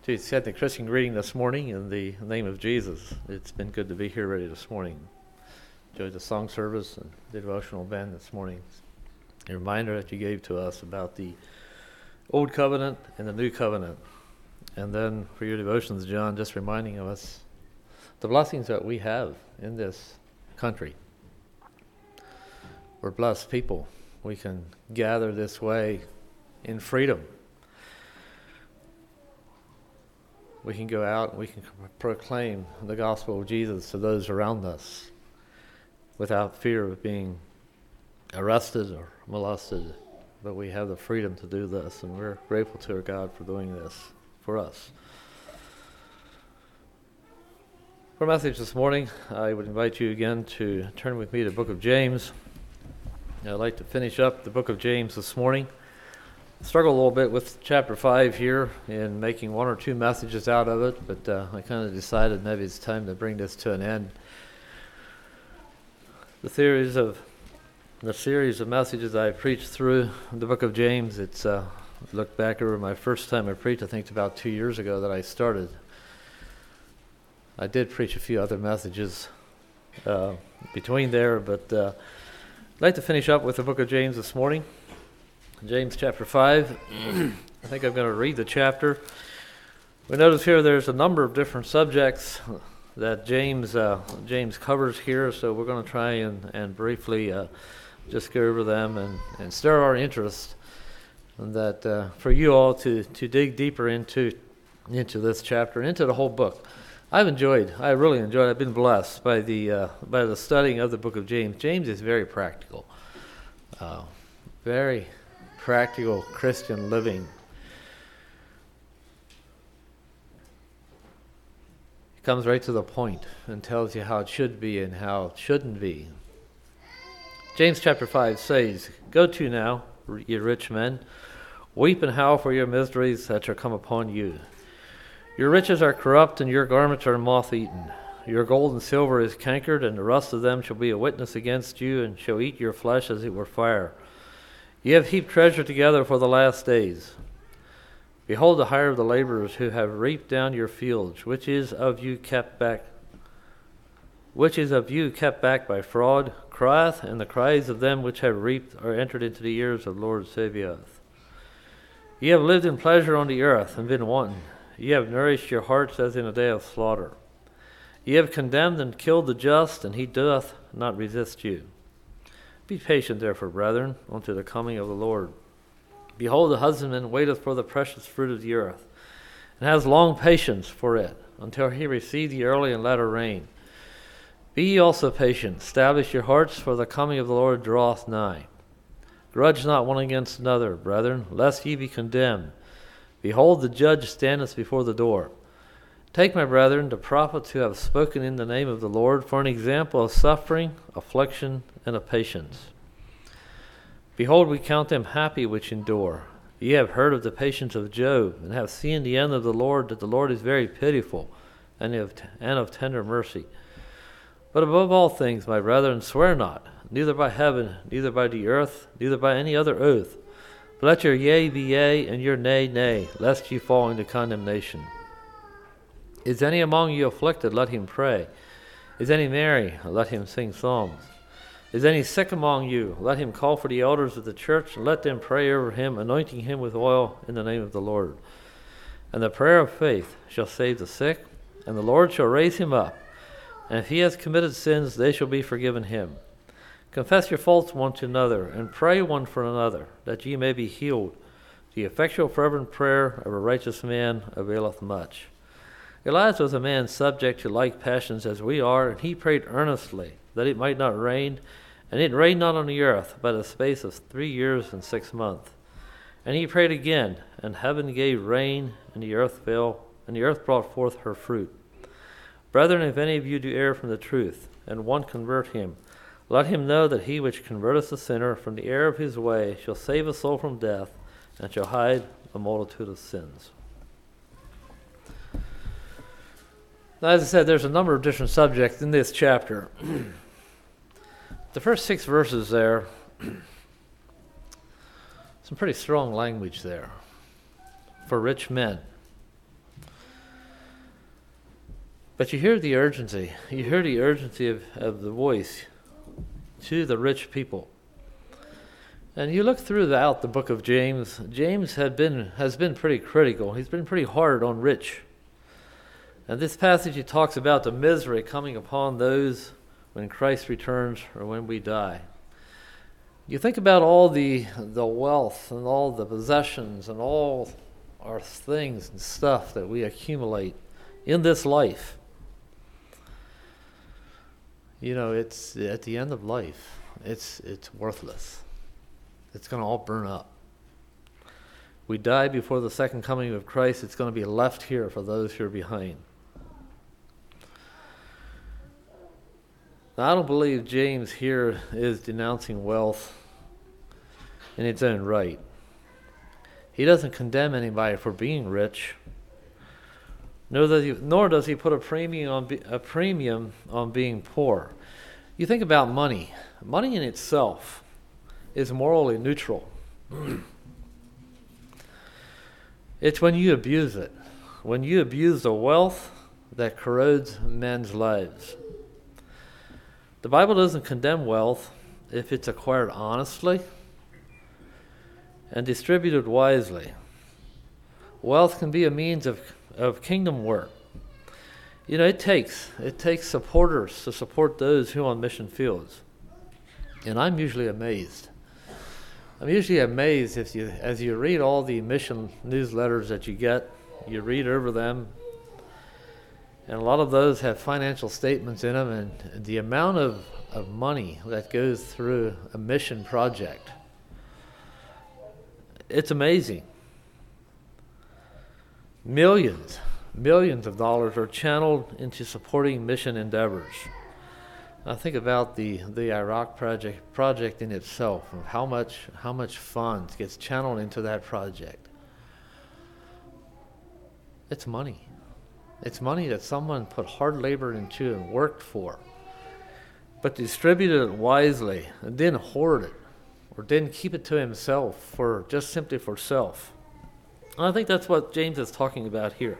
To send the Christian greeting this morning in the name of Jesus. It's been good to be here ready this morning. Enjoyed the song service and the devotional band this morning. A reminder that you gave to us about the Old Covenant and the New Covenant. And then for your devotions, John, just reminding us the blessings that we have in this country. We're blessed people. We can gather this way in freedom. We can go out and we can proclaim the gospel of Jesus to those around us without fear of being arrested or molested. But we have the freedom to do this, and we're grateful to our God for doing this for us. For our message this morning, I would invite you again to turn with me to the book of James. I'd like to finish up the book of James this morning. Struggle a little bit with chapter 5 here in making one or two messages out of it, but I kind of decided maybe it's time to bring this to an end. The series of messages I preached through the book of James, it's looked back over my first time I preached, I think it's about 2 years ago that I started. I did preach a few other messages between there, but I'd like to finish up with the book of James this morning. James chapter 5. I think I'm going to read the chapter. We notice here there's a number of different subjects that James covers here, so we're going to try and briefly just go over them and stir our interest, and that for you all to dig deeper into this chapter, into the whole book. I really enjoyed. I've been blessed by the studying of the book of James. James is very practical, very practical Christian living. He comes right to the point and tells you how it should be and how it shouldn't be. James chapter 5 says, "Go to now, ye rich men, weep and howl for your miseries that shall come upon you. Your riches are corrupt, and your garments are moth-eaten. Your gold and silver is cankered, and the rust of them shall be a witness against you, and shall eat your flesh as it were fire. Ye have heaped treasure together for the last days. Behold the hire of the laborers who have reaped down your fields, which is of you kept back by fraud, crieth, and the cries of them which have reaped are entered into the ears of Lord Sabaoth. Ye have lived in pleasure on the earth, and been wanton. Ye have nourished your hearts as in a day of slaughter. Ye have condemned and killed the just, and he doth not resist you. Be patient, therefore, brethren, unto the coming of the Lord. Behold, the husbandman waiteth for the precious fruit of the earth, and has long patience for it, until he receive the early and latter rain. Be ye also patient, establish your hearts, for the coming of the Lord draweth nigh. Grudge not one against another, brethren, lest ye be condemned. Behold, the judge standeth before the door. Take, my brethren, the prophets who have spoken in the name of the Lord for an example of suffering, affliction, and of patience. Behold, we count them happy which endure. Ye have heard of the patience of Job, and have seen the end of the Lord, that the Lord is very pitiful, and of tender mercy. But above all things, my brethren, swear not, neither by heaven, neither by the earth, neither by any other oath. But let your yea be yea, and your nay, nay, lest ye fall into condemnation. Is any among you afflicted? Let him pray. Is any merry? Let him sing psalms. Is any sick among you? Let him call for the elders of the church, and let them pray over him, anointing him with oil in the name of the Lord. And the prayer of faith shall save the sick, and the Lord shall raise him up. And if he has committed sins, they shall be forgiven him. Confess your faults one to another, and pray one for another, that ye may be healed. The effectual fervent prayer of a righteous man availeth much." Elijah was a man subject to like passions as we are, and he prayed earnestly that it might not rain, and it rained not on the earth by the space of 3 years and 6 months. And he prayed again, and heaven gave rain, and the earth fell, and the earth brought forth her fruit. Brethren, if any of you do err from the truth, and one convert him, let him know that he which converteth a sinner from the error of his way shall save a soul from death, and shall hide a multitude of sins. Now, as I said, there's a number of different subjects in this chapter. The first 6 verses there, some pretty strong language there for rich men. But you hear the urgency. You hear the urgency of the voice to the rich people. And you look throughout the book of James, James has been pretty critical. He's been pretty hard on rich. And this passage, he talks about the misery coming upon those when Christ returns or when we die. You think about all the wealth and all the possessions and all our things and stuff that we accumulate in this life. You know, it's at the end of life, it's worthless. It's going to all burn up. We die before the second coming of Christ. It's going to be left here for those who are behind. Now, I don't believe James here is denouncing wealth in its own right. He doesn't condemn anybody for being rich, nor does he put a premium on being poor. You think about money. Money in itself is morally neutral. It's when you abuse it. When you abuse the wealth that corrodes men's lives. The Bible doesn't condemn wealth if it's acquired honestly and distributed wisely. Wealth can be a means of kingdom work. You know, it takes supporters to support those who are on mission fields. And I'm usually amazed. As you read all the mission newsletters that you get, you read over them, and a lot of those have financial statements in them, and the amount of money that goes through a mission project, it's amazing. Millions of dollars are channeled into supporting mission endeavors. I think about the Iraq project in itself, of how much funds gets channeled into that project. It's money. It's money that someone put hard labor into and worked for, but distributed it wisely and didn't hoard it or didn't keep it to himself simply for self. And I think that's what James is talking about here.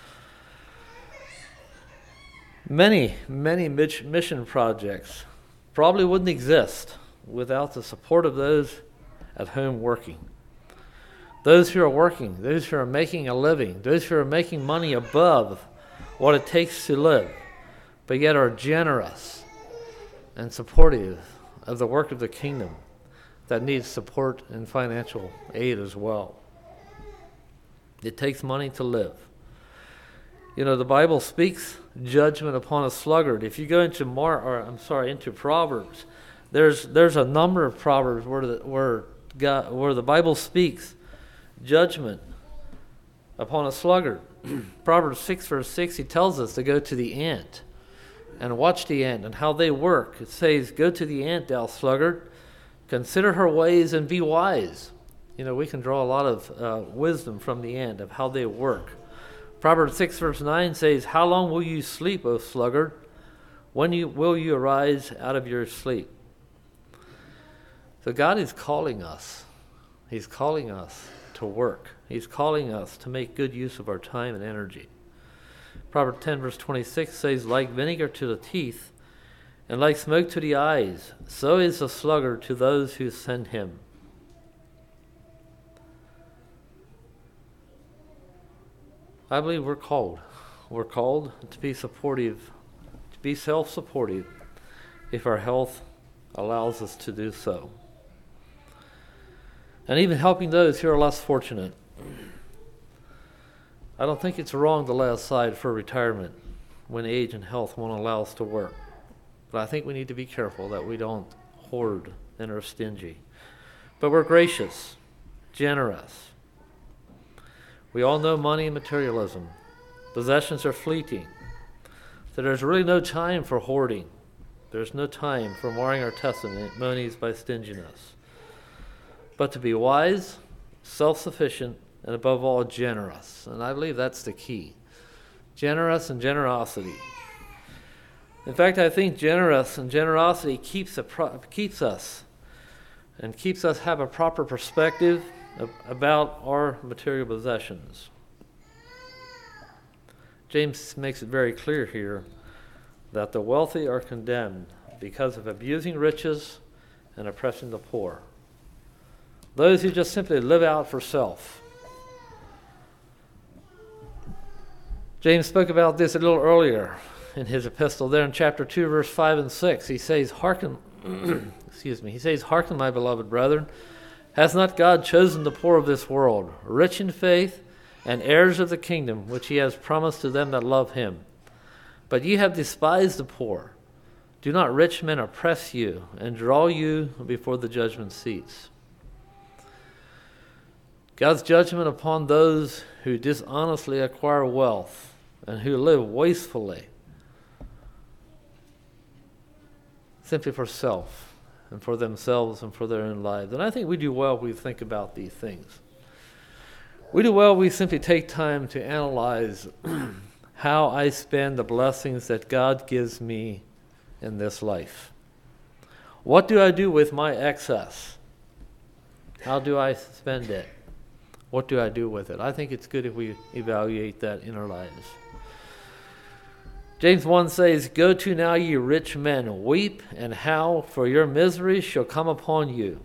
Many mission projects probably wouldn't exist without the support of those at home working. Those who are working, those who are making a living, those who are making money above what it takes to live, but yet are generous and supportive of the work of the kingdom that needs support and financial aid as well. It takes money to live. You know, the Bible speaks judgment upon a sluggard. If you go into into Proverbs, there's a number of Proverbs where the Bible speaks judgment upon a sluggard. Proverbs 6 verse 6, he tells us to go to the ant and watch the ant and how they work. It says, "Go to the ant, thou sluggard, consider her ways and be wise." You know, we can draw a lot of wisdom from the ant of how they work. Proverbs 6 verse 9 says, "How long will you sleep, O sluggard? When will you arise out of your sleep?" So God is calling us. He's calling us to work. He's calling us to make good use of our time and energy. Proverbs 10 verse 26 says, "Like vinegar to the teeth and like smoke to the eyes, so is the sluggard to those who send him." I believe we're called. We're called to be supportive, to be self-supportive, if our health allows us to do so. And even helping those who are less fortunate. I don't think it's wrong to lay aside for retirement when age and health won't allow us to work. But I think we need to be careful that we don't hoard and are stingy. But we're gracious, generous. We all know money and materialism. Possessions are fleeting. So there's really no time for hoarding. There's no time for marring our testimonies by stinginess. But to be wise, self-sufficient, and above all, generous. And I believe that's the key. Generous and generosity. In fact, I think generosity keeps us have a proper perspective about our material possessions. James makes it very clear here that the wealthy are condemned because of abusing riches and oppressing the poor. Those who just simply live out for self. James spoke about this a little earlier in his epistle there in chapter 2, verse 5 and 6. He says, hearken, he says, hearken, my beloved brethren, has not God chosen the poor of this world, rich in faith, and heirs of the kingdom, which he has promised to them that love him? But ye have despised the poor. Do not rich men oppress you and draw you before the judgment seats? God's judgment upon those who dishonestly acquire wealth and who live wastefully, simply for self and for themselves and for their own lives. And I think we do well if we think about these things. We do well if we simply take time to analyze how I spend the blessings that God gives me in this life. What do I do with my excess? How do I spend it? What do I do with it? I think it's good if we evaluate that in our lives. James 1 says, Go to now, ye rich men, weep and howl, for your misery shall come upon you.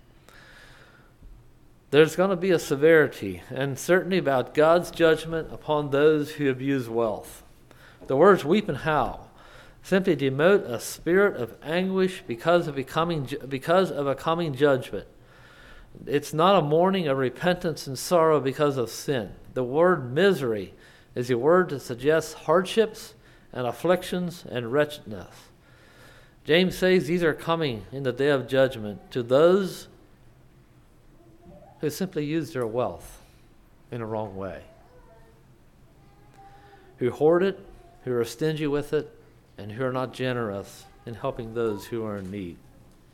There's going to be a severity and certainty about God's judgment upon those who abuse wealth. The words weep and howl simply denote a spirit of anguish because of a coming judgment. It's not a mourning of repentance and sorrow because of sin. The word misery is a word that suggests hardships and afflictions and wretchedness. James says these are coming in the day of judgment to those who simply use their wealth in a wrong way, who hoard it, who are stingy with it, and who are not generous in helping those who are in need.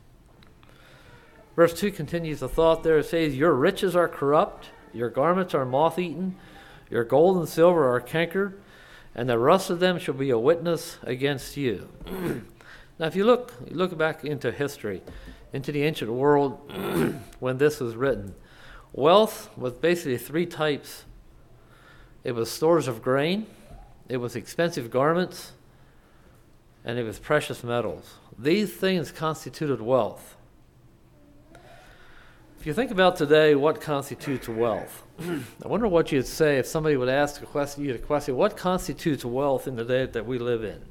Verse 2 continues the thought there. It says, Your riches are corrupt, your garments are moth-eaten, your gold and silver are cankered, and the rust of them shall be a witness against you. Now, if you look back into history, into the ancient world when this was written, wealth was basically three types. It was stores of grain, it was expensive garments, and it was precious metals. These things constituted wealth. If you think about today, what constitutes wealth? I wonder what you'd say if somebody would ask you the question, what constitutes wealth in the day that we live in?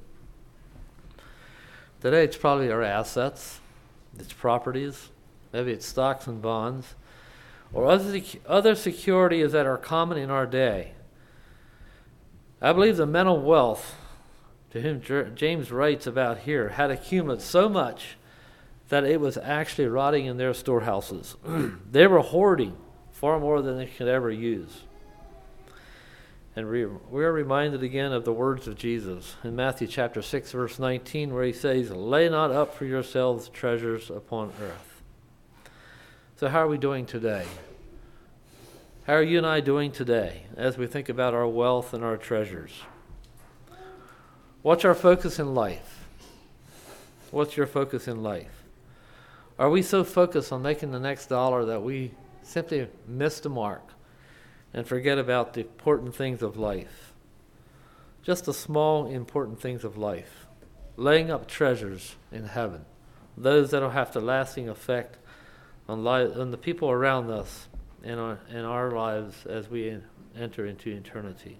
Today it's probably our assets, it's properties, maybe it's stocks and bonds, or other securities that are common in our day. I believe the men of wealth, to whom James writes about here, had accumulated so much that it was actually rotting in their storehouses. They were hoarding far more than they could ever use. And we are reminded again of the words of Jesus in Matthew chapter 6, verse 19, where he says, Lay not up for yourselves treasures upon earth. So how are we doing today? How are you and I doing today as we think about our wealth and our treasures? What's our focus in life? What's your focus in life? Are we so focused on making the next dollar that we simply miss the mark and forget about the important things of life? Just the small, important things of life. Laying up treasures in heaven. Those that will have the lasting effect on the people around us and in our lives as we enter into eternity.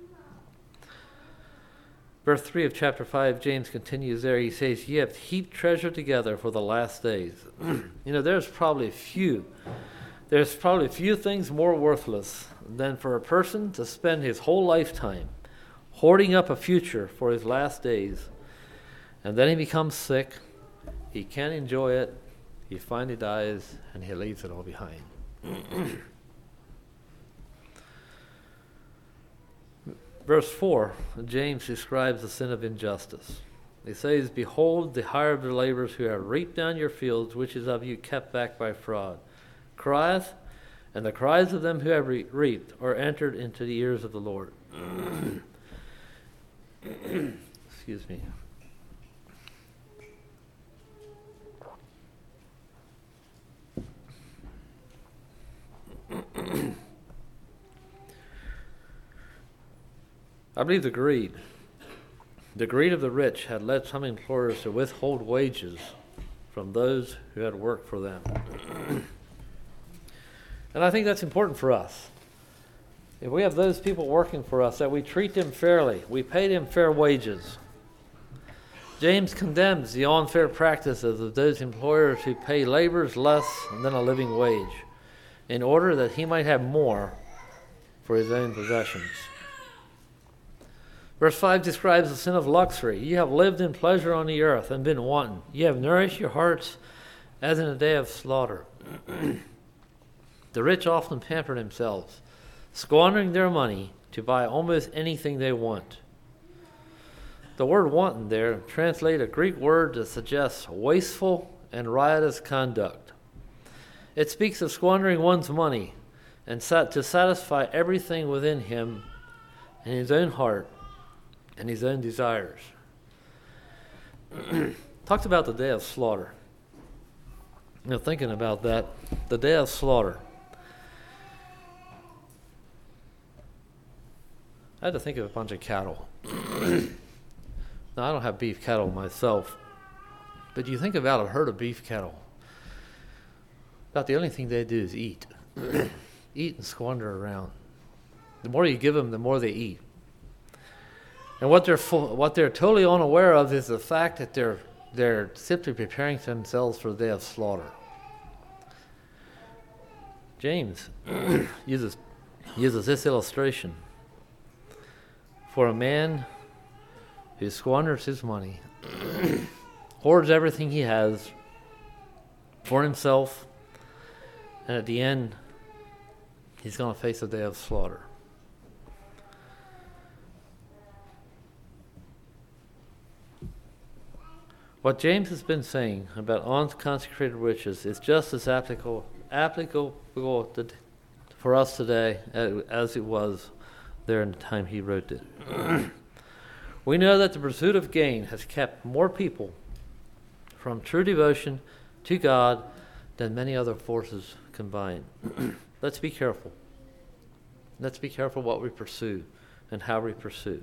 Verse 3 of chapter 5, James continues there. He says, Ye have heaped treasure together for the last days. There's probably few things more worthless than for a person to spend his whole lifetime hoarding up a future for his last days. And then he becomes sick. He can't enjoy it. He finally dies, and he leaves it all behind. Verse 4, James describes the sin of injustice. He says, Behold, the hire of the laborers who have reaped down your fields, which is of you kept back by fraud, crieth, and the cries of them who have reaped are entered into the ears of the Lord. Excuse me. I believe the greed of the rich had led some employers to withhold wages from those who had worked for them. And I think that's important for us. If we have those people working for us, that we treat them fairly, we pay them fair wages. James condemns the unfair practices of those employers who pay laborers less than a living wage, in order that he might have more for his own possessions. Verse 5 describes the sin of luxury. You have lived in pleasure on the earth and been wanton. You have nourished your hearts as in a day of slaughter. The rich often pamper themselves, squandering their money to buy almost anything they want. The word wanton there translates a Greek word that suggests wasteful and riotous conduct. It speaks of squandering one's money and to satisfy everything within him in his own heart and his own desires. Talked about the day of slaughter. Thinking about that, the day of slaughter. I had to think of a bunch of cattle. Now, I don't have beef cattle myself, but you think about a herd of beef cattle. About the only thing they do is eat. Eat and squander around. The more you give them, the more they eat. And what they're totally unaware of is the fact that they're simply preparing themselves for the day of slaughter. James uses this illustration. For a man who squanders his money, hoards everything he has for himself, and at the end, he's going to face a day of slaughter. What James has been saying about unconsecrated riches is just as applicable for us today as it was there in the time he wrote it. We know that the pursuit of gain has kept more people from true devotion to God than many other forces combined. Let's be careful. Let's be careful what we pursue and how we pursue.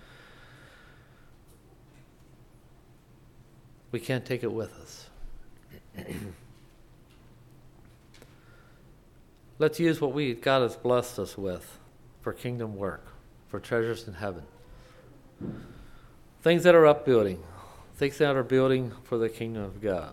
We can't take it with us. Let's use what God has blessed us with for kingdom work, for treasures in heaven. Things that are upbuilding, things that are building for the kingdom of God.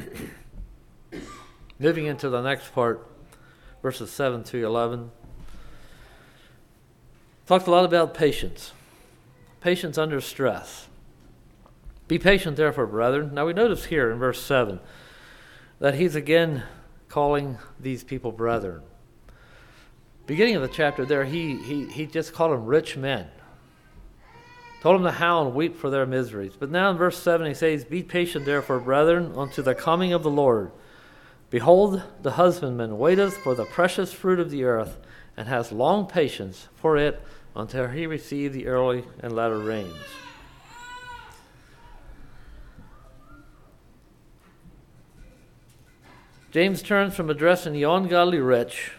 Moving into the next part, verses 7 to 11. Talked a lot about patience. Patience under stress. Be patient, therefore, brethren. Now we notice here in verse 7 that he's again calling these people brethren. Beginning of the chapter there, he just called them rich men. Told them to howl and weep for their miseries. But now in verse 7 he says, Be patient, therefore, brethren, unto the coming of the Lord. Behold, the husbandman waiteth for the precious fruit of the earth, and has long patience for it until he receive the early and latter rains. James turns from addressing the ungodly rich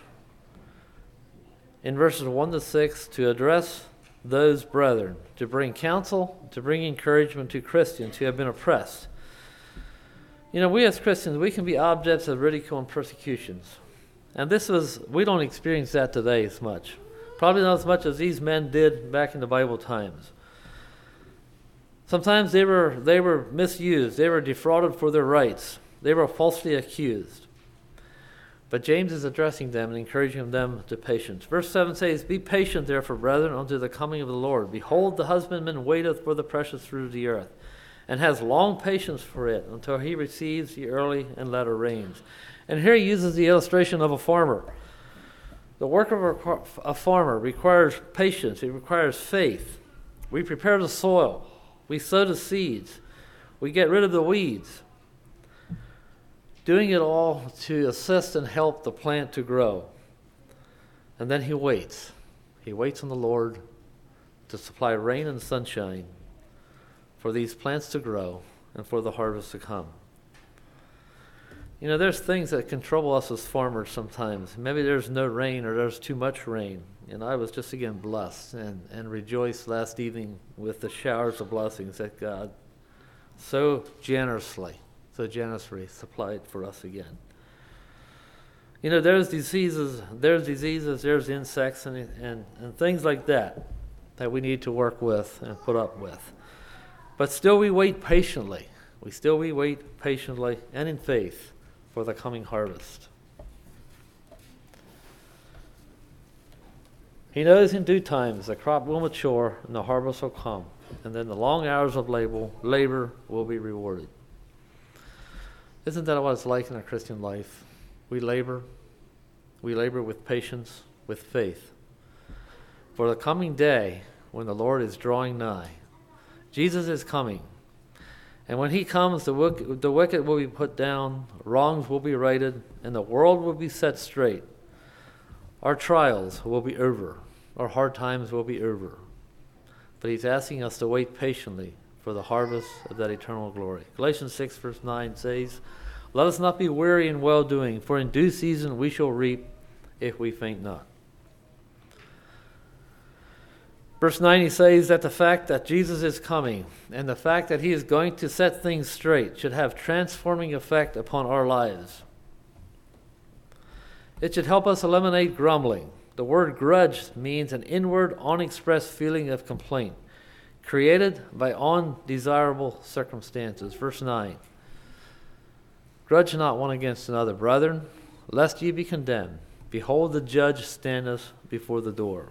in verses 1 to 6 to address those brethren, to bring counsel, to bring encouragement to Christians who have been oppressed. We as Christians, we can be objects of ridicule and persecutions. And we don't experience that today as much. Probably not as much as these men did back in the Bible times. Sometimes they were misused. They were defrauded for their rights. They were falsely accused. But James is addressing them and encouraging them to patience. Verse 7 says, Be patient, therefore, brethren, unto the coming of the Lord. Behold, the husbandman waiteth for the precious fruit of the earth, and has long patience for it, until he receives the early and latter rains. And here he uses the illustration of a farmer. The work of a farmer requires patience. It requires faith. We prepare the soil. We sow the seeds. We get rid of the weeds. Doing it all to assist and help the plant to grow. And then he waits. He waits on the Lord to supply rain and sunshine for these plants to grow and for the harvest to come. You know, there's things that can trouble us as farmers sometimes. Maybe there's no rain or there's too much rain. And I was just again blessed and rejoiced last evening with the showers of blessings that God so generously supplied for us again. You know, there's diseases, there's insects and things like that we need to work with and put up with. But still we wait patiently. We wait patiently and in faith for the coming harvest. He knows in due times the crop will mature and the harvest will come, and then the long hours of labor will be rewarded. Isn't that what it's like in our Christian life? We labor with patience, with faith, for the coming day when the Lord is drawing nigh. Jesus is coming. And when he comes, the wicked will be put down, wrongs will be righted, and the world will be set straight. Our trials will be over. Our hard times will be over. But he's asking us to wait patiently for the harvest of that eternal glory. Galatians 6 verse 9 says, "Let us not be weary in well-doing, for in due season we shall reap if we faint not." Verse 90 says that the fact that Jesus is coming and the fact that he is going to set things straight should have transforming effect upon our lives. It should help us eliminate grumbling. The word grudge means an inward, unexpressed feeling of complaint created by undesirable circumstances. Verse 9, "Grudge not one against another, brethren, lest ye be condemned. Behold, the judge standeth before the door."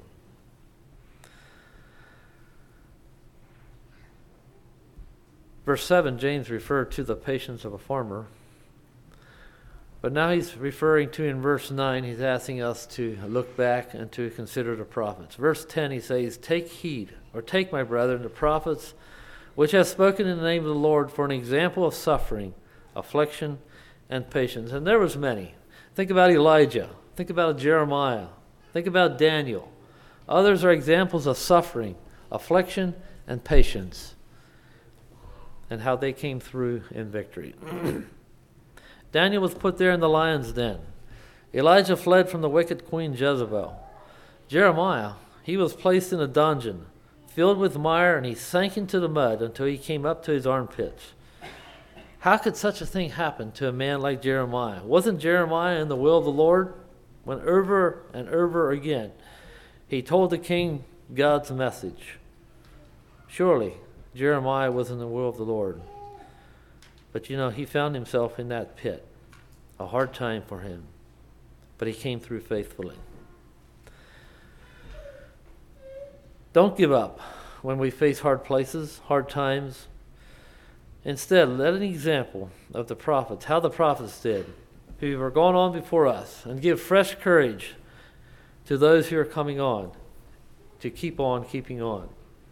Verse 7, James referred to the patience of a farmer. But now he's referring to, in verse 9, he's asking us to look back and to consider the prophets. Verse 10, he says, "Take heed, or take, my brethren, the prophets which have spoken in the name of the Lord for an example of suffering, affliction, and patience." And there was many. Think about Elijah. Think about Jeremiah. Think about Daniel. Others are examples of suffering, affliction, and patience, and how they came through in victory. Daniel was put there in the lion's den. Elijah fled from the wicked queen Jezebel. Jeremiah, he was placed in a dungeon filled with mire, and he sank into the mud until he came up to his armpits. How could such a thing happen to a man like Jeremiah? Wasn't Jeremiah in the will of the Lord? When over and over again he told the king God's message. Surely Jeremiah was in the will of the Lord. But you know, he found himself in that pit. A hard time for him. But he came through faithfully. Don't give up when we face hard places, hard times. Instead, let an example of the prophets, how the prophets did, who were gone on before us, and give fresh courage to those who are coming on, to keep on keeping on.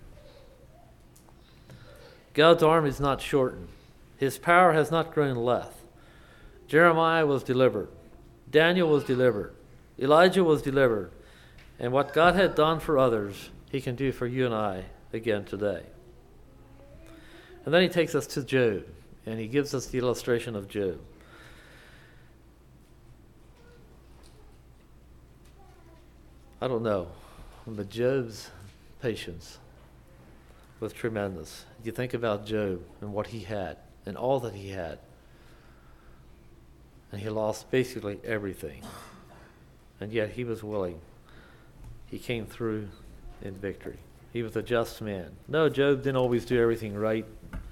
God's arm is not shortened. His power has not grown less. Jeremiah was delivered. Daniel was delivered. Elijah was delivered. And what God had done for others, he can do for you and I again today. And then he takes us to Job, and he gives us the illustration of Job. I don't know, but Job's patience was tremendous. You think about Job and what he had and all that he had. And he lost basically everything. And yet he was willing. He came through in victory. He was a just man. No, Job didn't always do everything right.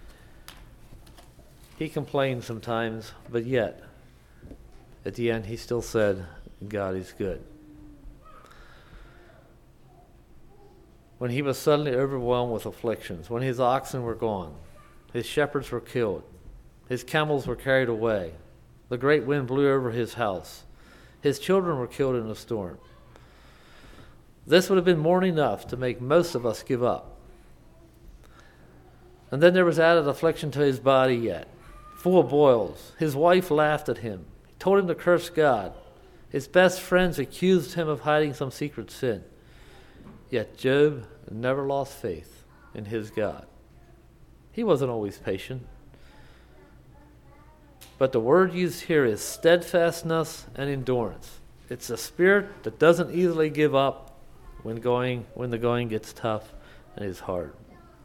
He complained sometimes, but yet, at the end, he still said, God is good. When he was suddenly overwhelmed with afflictions, when his oxen were gone, his shepherds were killed, his camels were carried away, the great wind blew over his house, his children were killed in a storm. This would have been more than enough to make most of us give up. And then there was added affliction to his body yet, full of boils. His wife laughed at him. He told him to curse God. His best friends accused him of hiding some secret sin. Yet Job never lost faith in his God. He wasn't always patient. But the word used here is steadfastness and endurance. It's a spirit that doesn't easily give up when the going gets tough and is hard.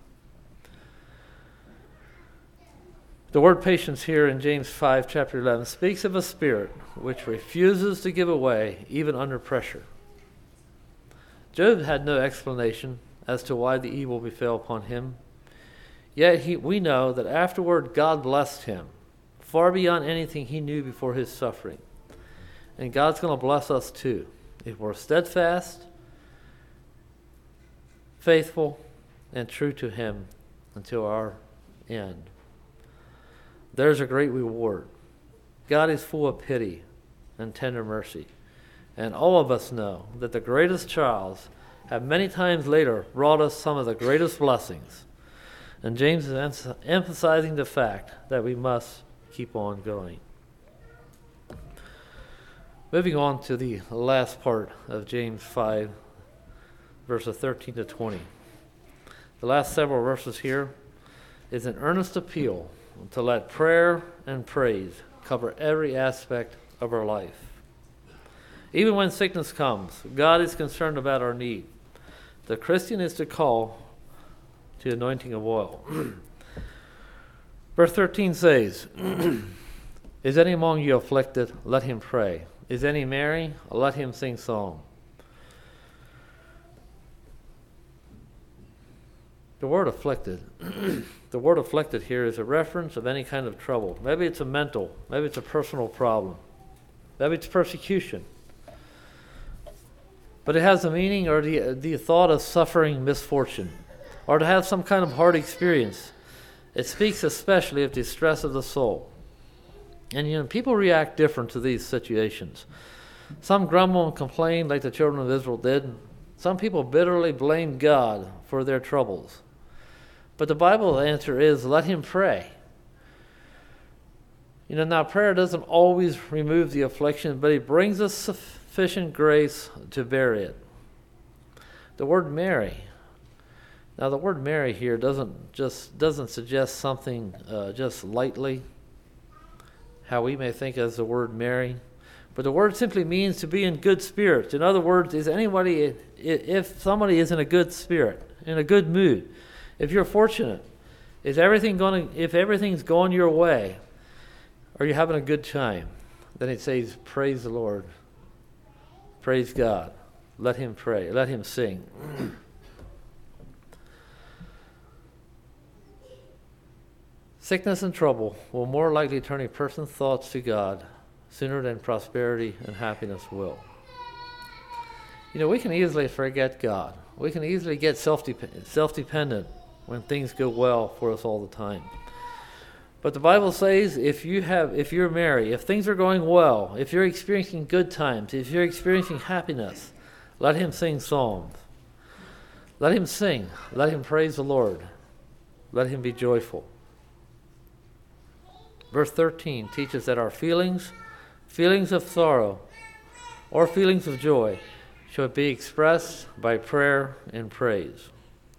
The word patience here in James 5, chapter 11, speaks of a spirit which refuses to give away even under pressure. Job had no explanation as to why the evil befell upon him. Yet we know that afterward God blessed him, far beyond anything he knew before his suffering. And God's going to bless us too, if we're steadfast, faithful, and true to him until our end. There's a great reward. God is full of pity and tender mercy. And all of us know that the greatest trials have many times later brought us some of the greatest blessings. And James is emphasizing the fact that we must keep on going. Moving on to the last part of James 5, verses 13 to 20. The last several verses here is an earnest appeal to let prayer and praise cover every aspect of our life. Even when sickness comes, God is concerned about our need. The Christian is to call to anointing of oil. Verse 13 says, Is any among you afflicted? Let him pray. Is any merry? Let him sing psalm. The word afflicted. The word afflicted here is a reference of any kind of trouble. Maybe it's a mental, maybe it's a personal problem. Maybe it's persecution. But it has the meaning or the thought of suffering misfortune, or to have some kind of hard experience. It speaks especially of distress of the soul. And people react different to these situations. Some grumble and complain like the children of Israel did. Some people bitterly blame God for their troubles. But the Bible answer is, let him pray. Now prayer doesn't always remove the affliction, but it brings us sufficient grace to bear it. The word Mary. Now the word Mary here doesn't suggest something just lightly, how we may think as the word Mary. But the word simply means to be in good spirits. In other words, if somebody is in a good spirit, in a good mood, if you're fortunate, if everything's going your way, or you're having a good time, then it says, praise the Lord, praise God, let him pray, let him sing. Sickness and trouble will more likely turn a person's thoughts to God sooner than prosperity and happiness will. We can easily forget God. We can easily get self-dependent when things go well for us all the time. But the Bible says if you're merry, if things are going well, if you're experiencing good times, if you're experiencing happiness, let him sing psalms. Let him sing. Let him praise the Lord. Let him be joyful. Verse 13 teaches that our feelings of sorrow, or feelings of joy, should be expressed by prayer and praise.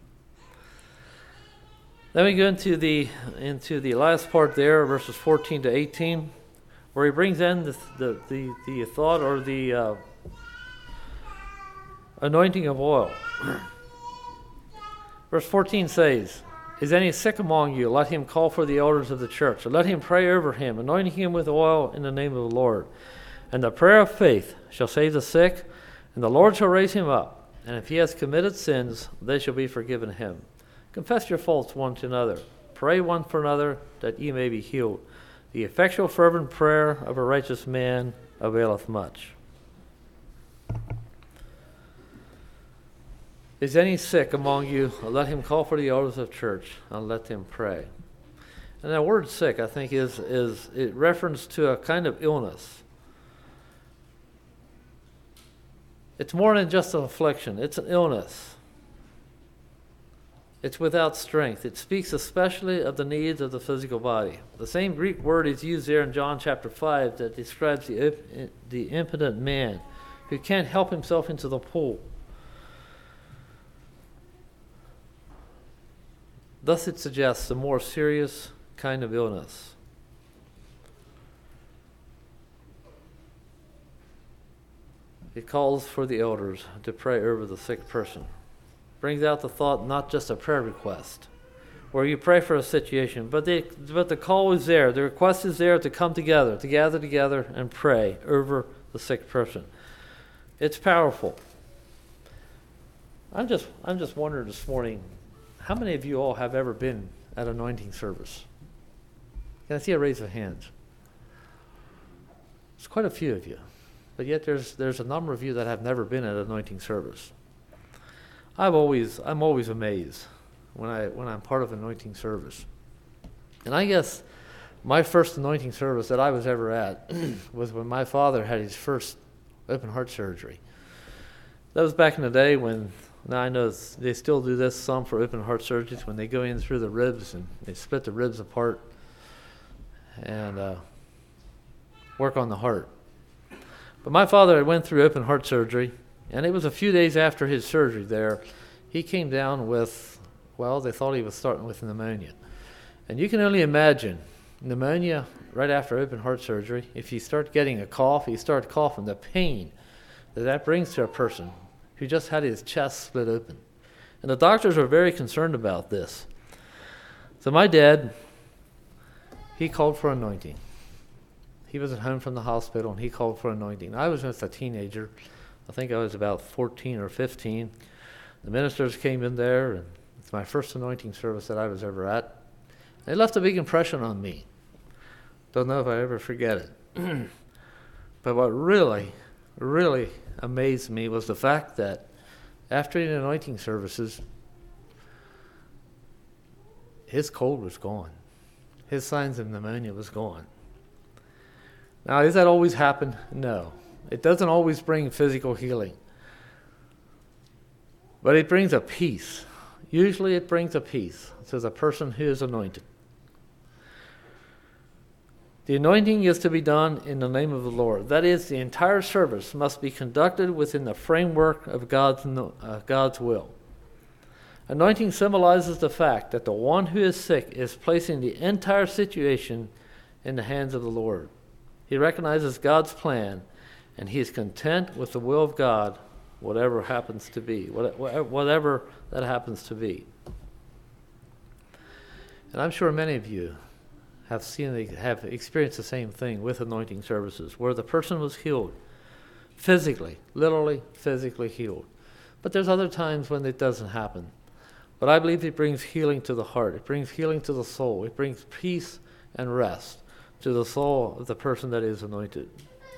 Then we go into the last part there, verses 14 to 18, where he brings in the thought or the anointing of oil. Verse 14 says, Is any sick among you? Let him call for the elders of the church, and let him pray over him, anointing him with oil in the name of the Lord. And the prayer of faith shall save the sick, and the Lord shall raise him up. And if he has committed sins, they shall be forgiven him. Confess your faults one to another. Pray one for another, that ye may be healed. The effectual fervent prayer of a righteous man availeth much. Is any sick among you? Let him call for the elders of church, and let them pray. And that word sick, I think, is it reference to a kind of illness. It's more than just an affliction. It's an illness. It's without strength. It speaks especially of the needs of the physical body. The same Greek word is used there in John chapter 5 that describes the impotent man who can't help himself into the pool. Thus it suggests a more serious kind of illness. it calls for the elders to pray over the sick person. Brings out the thought, not just a prayer request, where you pray for a situation, but the call is there. The request is there to come together, to gather together and pray over the sick person. It's powerful. I'm just wondering this morning, how many of you all have ever been at anointing service? Can I see a raise of hands? It's quite a few of you, but yet there's a number of you that have never been at anointing service. I'm always amazed when I'm part of anointing service. And I guess my first anointing service that I was ever at was when my father had his first open heart surgery. That was back in the day when, now I know they still do this some for open heart surgeries, when they go in through the ribs and they split the ribs apart and work on the heart. But my father had went through open heart surgery, and it was a few days after his surgery there, he came down with, well, they thought he was starting with pneumonia. And you can only imagine pneumonia right after open heart surgery. If you start getting a cough, you start coughing, the pain that brings to a person who just had his chest split open. And the doctors were very concerned about this. So my dad, he called for anointing. He was at home from the hospital, and he called for anointing. I was just a teenager. I think I was about 14 or 15. The ministers came in there, and it's my first anointing service that I was ever at. They left a big impression on me. Don't know if I ever forget it. But what really, really amazed me was the fact that after the anointing services, his cold was gone. His signs of pneumonia was gone. Now, does that always happen? No. It doesn't always bring physical healing. But it brings a peace. Usually it brings a peace to the person who is anointed. The anointing is to be done in the name of the Lord. That is, the entire service must be conducted within the framework of God's will. Anointing symbolizes the fact that the one who is sick is placing the entire situation in the hands of the Lord. He recognizes God's plan, and he is content with the will of God, whatever happens to be, whatever that happens to be. And I'm sure many of you have experienced the same thing with anointing services, where the person was healed physically, literally physically healed. But there's other times when it doesn't happen. But I believe it brings healing to the heart. It brings healing to the soul. It brings peace and rest to the soul of the person that is anointed.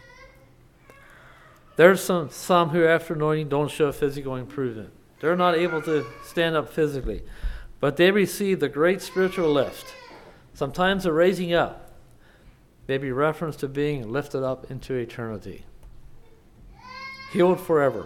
There's some who after anointing don't show physical improvement. They're not able to stand up physically, but they receive the great spiritual lift. Sometimes a raising up may be reference to being lifted up into eternity. Healed forever.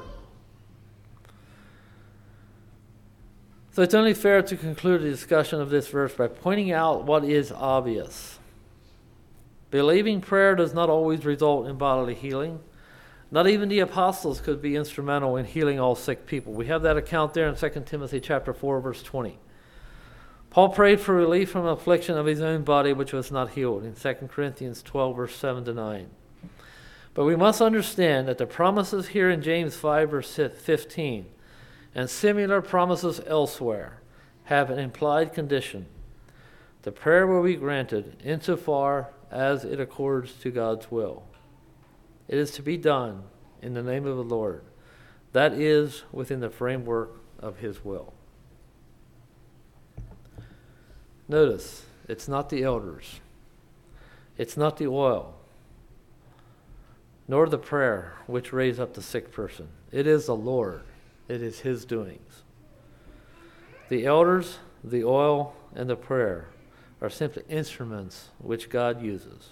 So it's only fair to conclude the discussion of this verse by pointing out what is obvious. Believing prayer does not always result in bodily healing. Not even the apostles could be instrumental in healing all sick people. We have that account there in 2 Timothy chapter 4, verse 20. Paul prayed for relief from affliction of his own body, which was not healed, in 2 Corinthians 12, verse 7 to 9. But we must understand that the promises here in James 5, verse 15, and similar promises elsewhere, have an implied condition. The prayer will be granted insofar as it accords to God's will. It is to be done in the name of the Lord. That is within the framework of his will. Notice, it's not the elders. It's not the oil, nor the prayer which raise up the sick person. It is the Lord. It is his doings. The elders, the oil, and the prayer are simply instruments which God uses.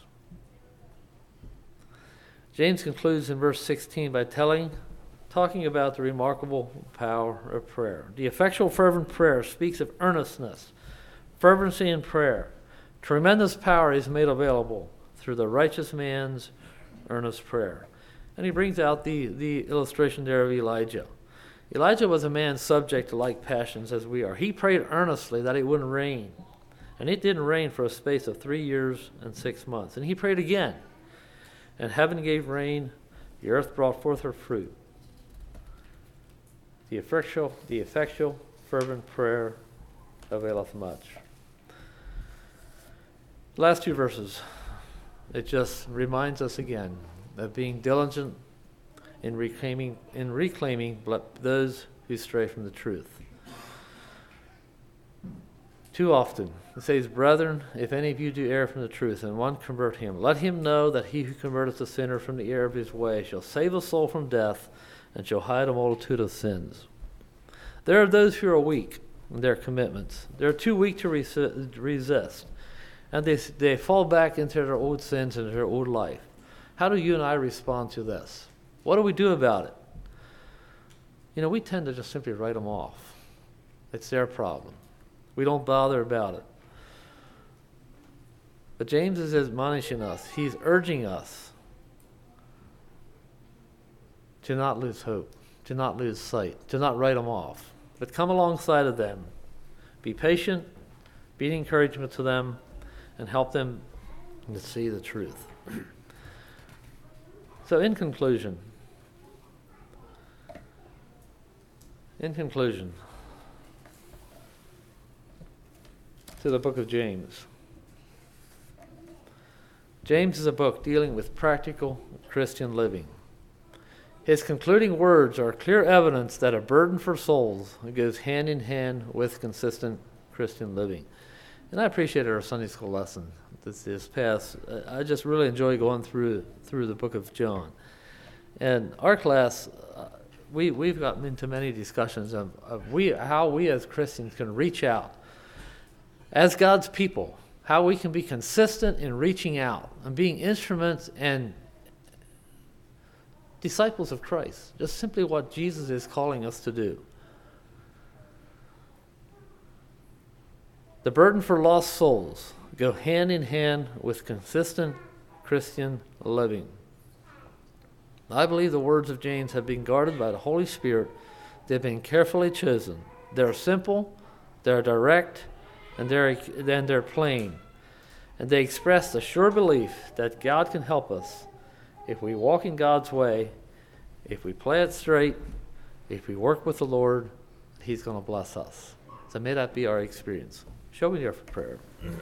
James concludes in verse 16 by talking about the remarkable power of prayer. The effectual fervent prayer speaks of earnestness, fervency in prayer. Tremendous power is made available through the righteous man's earnest prayer. And he brings out the illustration there of Elijah. Elijah was a man subject to like passions as we are. He prayed earnestly that it wouldn't rain. And it didn't rain for a space of 3 years and 6 months. And he prayed again. And heaven gave rain The earth brought forth her fruit. The effectual, fervent prayer availeth much. The last two verses, it just reminds us again of being diligent in reclaiming those who stray from the truth. Too often, it says, Brethren, if any of you do err from the truth, and one convert him, let him know that he who converteth a sinner from the error of his way shall save a soul from death, and shall hide a multitude of sins. There are those who are weak in their commitments. They're too weak to resist. And they fall back into their old sins and their old life. How do you and I respond to this? What do we do about it? We tend to just simply write them off. It's their problem. We don't bother about it. But James is admonishing us. He's urging us to not lose hope, to not lose sight, to not write them off, but come alongside of them. Be patient, be an encouragement to them, and help them to see the truth. So in conclusion, to the book of James. James is a book dealing with practical Christian living. His concluding words are clear evidence that a burden for souls goes hand in hand with consistent Christian living. And I appreciated our Sunday school lesson this past. I just really enjoy going through the book of John. And our class, we've gotten into many discussions of how we as Christians can reach out as God's people, how we can be consistent in reaching out and being instruments and disciples of Christ, just simply what Jesus is calling us to do. The burden for lost souls go hand in hand with consistent Christian living. I believe the words of James have been guarded by the Holy Spirit. They've been carefully chosen. They're simple, they're direct, and they're plain. And they express the sure belief that God can help us if we walk in God's way, if we play it straight, if we work with the Lord, He's going to bless us. So may that be our experience. Shall we hear for prayer?